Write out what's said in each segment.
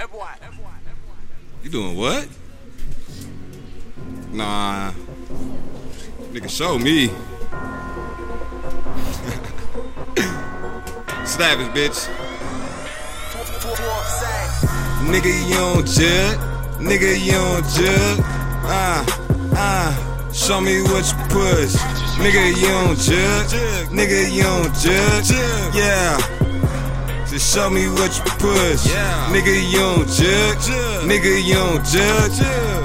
You doing what? Nah. Nigga, show me. Savage, bitch. Nigga, you don't judge. Nigga, you don't judge. Show me what you push. Nigga, you don't judge. Nigga, you don't judge. Yeah. Just show me what you push. Nigga, you don't judge. Nigga, you don't judge.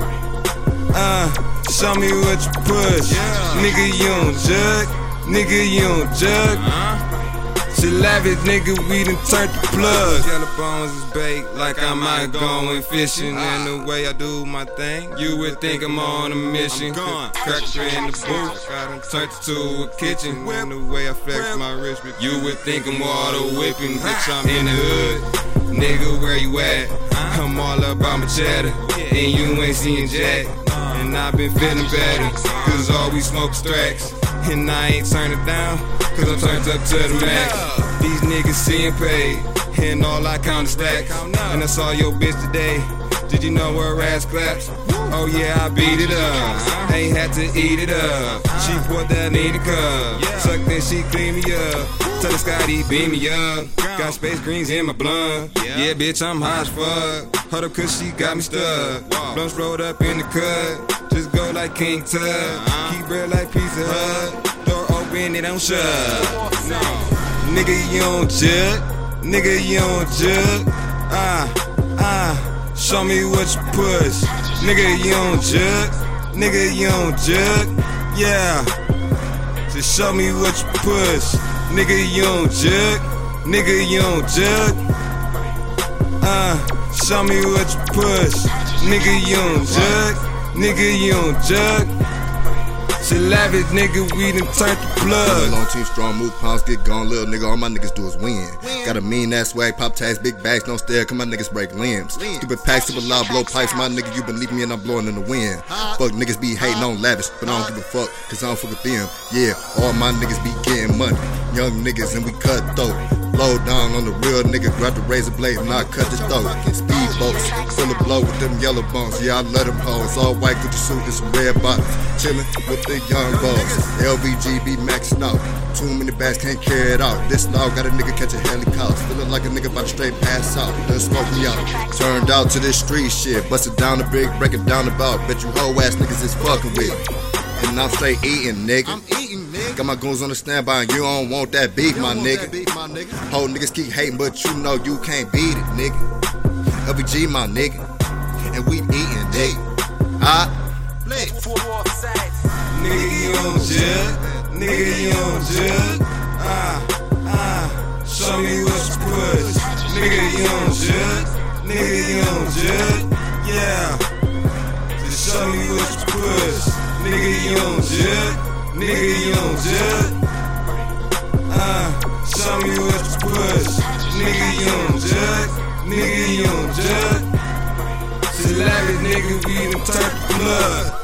Show me what you push. Nigga, you don't judge. Nigga, you don't judge. Lavish, nigga, we done turned the plug. Yellow bones is bait, like I might going fishing. And the way I do my thing, you would think I'm on a mission. Cracker in the booth, I done turned it to a kitchen. And the way I flex my wrist, you would think I'm water whipping. Bitch, I'm in the hood, nigga, where you at? I'm all about my cheddar, and you ain't seeing jack. And I been feeling better, cause all we smoke stracks. And I ain't turning down, cause I'm turned up to the max. These niggas seeing paid, and all I count is stacks. And I saw your bitch today, did you know her ass claps? Oh yeah, I beat it up, ain't had to eat it up. She poured that in the cup, sucked and she clean me up. Tell the Scotty beam me up, got space greens in my blunt. Yeah bitch, I'm high as fuck, hold up cause she got me stuck. Blunts rolled up in the cut, just go like King Tut. Keep bread like Pizza Hut, door open, it don't shut. No. Nigga, you don't judge. Nigga, you don't judge. Show me what you push. Nigga, you don't judge. Nigga, you don't judge. Yeah. Just show me what you push. Nigga, you don't judge. Nigga, you don't judge. Show me what you push. Nigga, you don't judge. Nigga, you don't judge. Lavish, nigga, we done turned the plug. Long team, strong move, pounds get gone, little nigga, all my niggas do is win. Got a mean ass swag, pop tags, big bags, don't stare, cause my niggas break limbs. Stupid packs, super loud, blow pipes, my nigga, you been leaving me and I'm blowing in the wind. Fuck niggas be hating on Lavish, but I don't give a fuck, cause I don't fuck with them. Yeah, all my niggas be getting money, young niggas and we cut throat. Low down on the real nigga, grab the razor blade and I cut the throat. Speedboats, full of blow with them yellow bones, yeah I let them hoe. It's all white Gucci suit and some red bottoms, chillin' with the young boys. LVG be maxing out, too many bags can't carry it out. This dog got a nigga catch a helicopter, feeling like a nigga about to straight pass out. Then smoke me out, turned out to this street shit, bust it down the brick, break it down about. Bet you hoe ass niggas is fucking with me. And I'm straight eating, nigga. I'm eating, nigga. Got my goons on the standby and you don't want that beef, my nigga. Whole niggas keep hating, but you know you can't beat it, nigga. LVG, my nigga. And we eating, nigga. Nigga, you don't judge. Nigga, you don't judge. Show me what you push. Nigga, you don't judge. Nigga, you don't judge. Yeah. Just show me what you push. Nigga, you don't judge. Nigga, you don't judge. Show me what you push. Nigga, you don't judge. Nigga, you don't judge. Lavish, nigga, we done turned the plug.